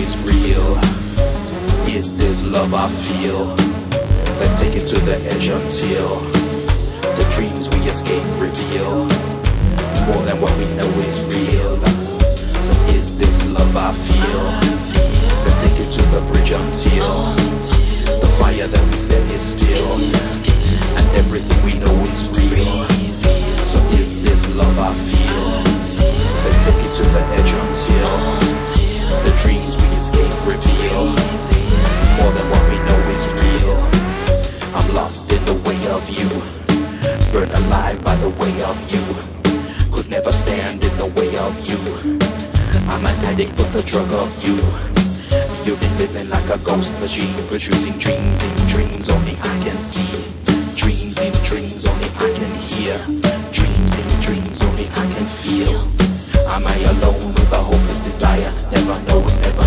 is real? Is this love I feel? Let's take it to the edge until the dreams we escape reveal more than what we know is real. So is this love I feel? Let's take it to the bridge until the fire that we set is still, and everything we know is real. So is this love I feel? Let's take it to the edge until the dreams we escape reveal more than what we know is real. I'm lost in the way of you, burned alive by the way of you, could never stand in the way of you. I'm an addict for the drug of you. You've been living like a ghost machine, producing dreams in dreams only I can see, dreams in dreams only I can hear, dreams in dreams only I can feel. Am I alone with a hopeless desire? Never know